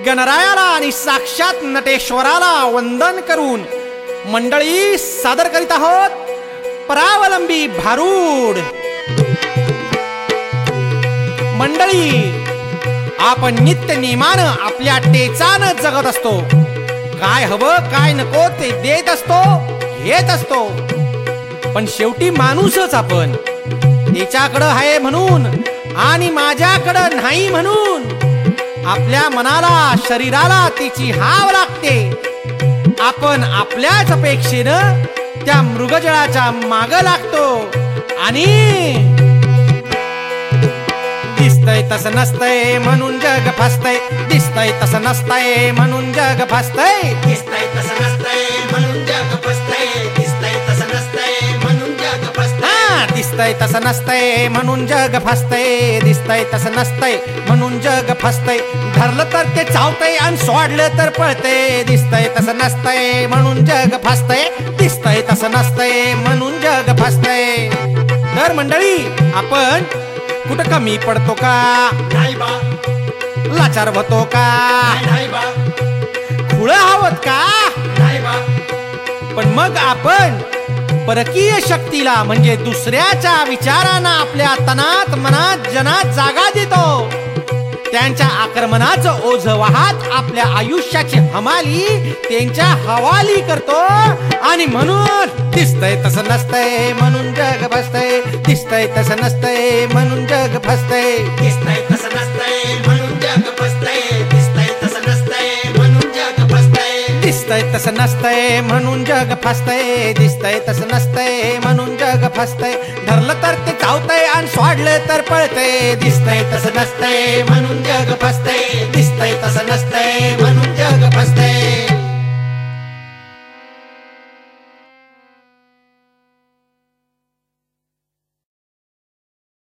गणरायाला आणि साक्षात नटेश्वराला वंदन करून मंडळी सादर करीत आहोत परावलंबी भारूड. मंडळी, आपण नित्य नियमानं आपल्या टेचानं जगत असतो. काय हवं काय नको ते देत असतो, घेत असतो. पण शेवटी माणूसच आपण. त्याच्याकडं आहे म्हणून आणि माझ्याकडं नाही म्हणून आपल्या मनाला शरीराला तिची हाव लागते. आपण आपल्याच अपेक्षेनं त्या मृगजळाच्या माग लागतो आणि दिसतंय तसं नसतंय म्हणून जग फसतंय. दिसतंय तसं नसतंय म्हणून जग फसतंय. दिसतंय तसं नसतंय म्हणून जग फसतंय. दिसतंय तसं नसतंय म्हणून जग फसतंय. दिसतंय तसं नसतंय म्हणून जग फसतंय. दिसतंय तसं नसतंय म्हणून जग फसतंय. धरलं तर ते चावतंय आणि सोडलं तर पळतंय. दिसतंय तसं नसतंय म्हणून जग फसतंय. दिसतंय तसं नसतंय म्हणून जग फसतंय. तर मंडळी, आपण कुठं कमी पडतो का? नाही बा, लाचार होतो का? नाही बा, खुळं आहोत का? नाही बा. पण मग आपण परकीय शक्तीला म्हणजे दुसऱ्याच्या विचारांना आपल्या तनात मनात जनात जागा देतो. त्यांच्या आक्रमणाचं ओझ वाहत आपल्या आयुष्याची हमाली त्यांच्या हवाली करतो. आणि म्हणून दिसतंय तसं नसतंय म्हणून जग फसतंय. दिसतंय तसं नसतंय म्हणून जग फसतंय. दिसतंय तसं नसतंय म्हणून जग फसतंय. दिसतंय तसं नसतंय म्हणून जग फसतंय. दिसतंय तसं नसतंय म्हणून जग फसतंय. दिसतंय तसं नसतंय म्हणून जग फसतंय. धरलं तर ते चावतंय आणि सोडलं तर पळतंय. दिसतंय तसं नसतंय म्हणून जग फसतंय. दिसतंय तसं नसतंय म्हणून